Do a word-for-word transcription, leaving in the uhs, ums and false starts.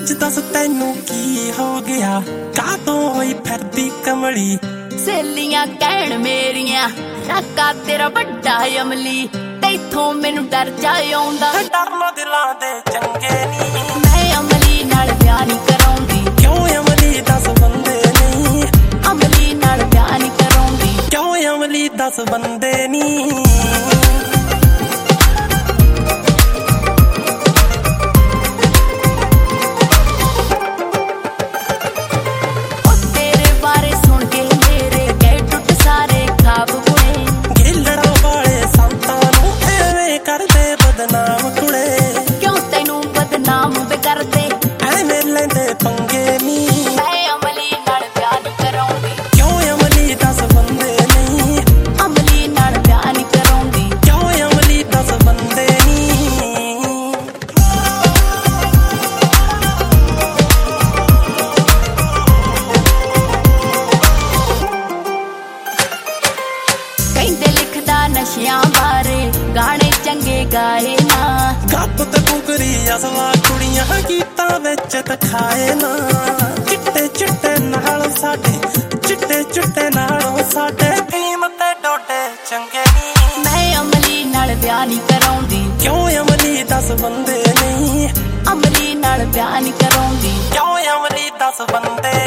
सच दस तैनू की हो गया कातों होई फिरदी कमली सहेलियां कहण मेरियां नाका तेरा बड़ा अमली तैथों मैनू डर जाए आउंदा डरना दिलां दे चंगे नी मैं अमली नाल ब्याह नहीं कराउंदी क्यों अमली दस बंदे नहीं अमली नाल ब्याह नहीं कराउंदी क्यों अमली दस बंदे नी नशियां बारे गाने चंगे गाए ना गप ते पुगरी असला कुड़ियां गीतां विच दिखाए ना चिट्टे चिट्टे नाल साडे चिट्टे चिट्टे नालों साडे फीम ते डोडे चंगे नी मैं अमली नाल ब्याह नहीं कराउंदी क्यों अमली दस बंदे नहीं अमली नाल ब्याह नहीं कराउंदी क्यों अमली दस बंदे